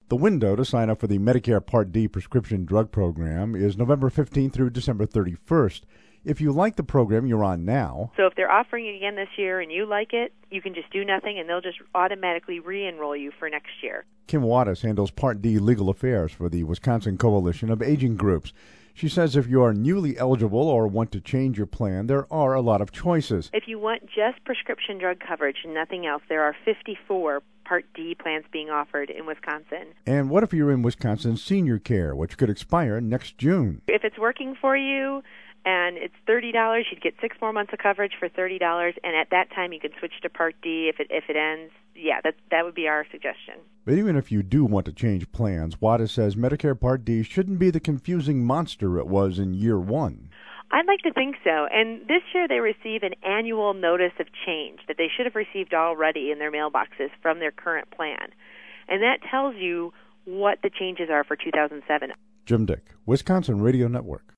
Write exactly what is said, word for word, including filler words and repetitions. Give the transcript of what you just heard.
The window to sign up for the Medicare Part D prescription drug program is November fifteenth through December thirty-first. If you like the program you're on now... So if they're offering it again this year and you like it, you can just do nothing and they'll just automatically re-enroll you for next year. Kim Wattis handles Part D legal affairs for the Wisconsin Coalition of Aging Groups. She says if you are newly eligible or want to change your plan, there are a lot of choices. If you want just prescription drug coverage and nothing else, there are fifty-four Part D plans being offered in Wisconsin. And what if you're in Wisconsin Senior Care, which could expire next June? If it's working for you and it's thirty dollars, you'd get six more months of coverage for thirty dollars, and at that time you could switch to Part D if it if it ends. Yeah, that that would be our suggestion. But even if you do want to change plans, Wattis says Medicare Part D shouldn't be the confusing monster it was in year one. I'd like to think so. And this year they receive an annual notice of change that they should have received already in their mailboxes from their current plan. And that tells you what the changes are for two thousand seven. Jim Dick, Wisconsin Radio Network.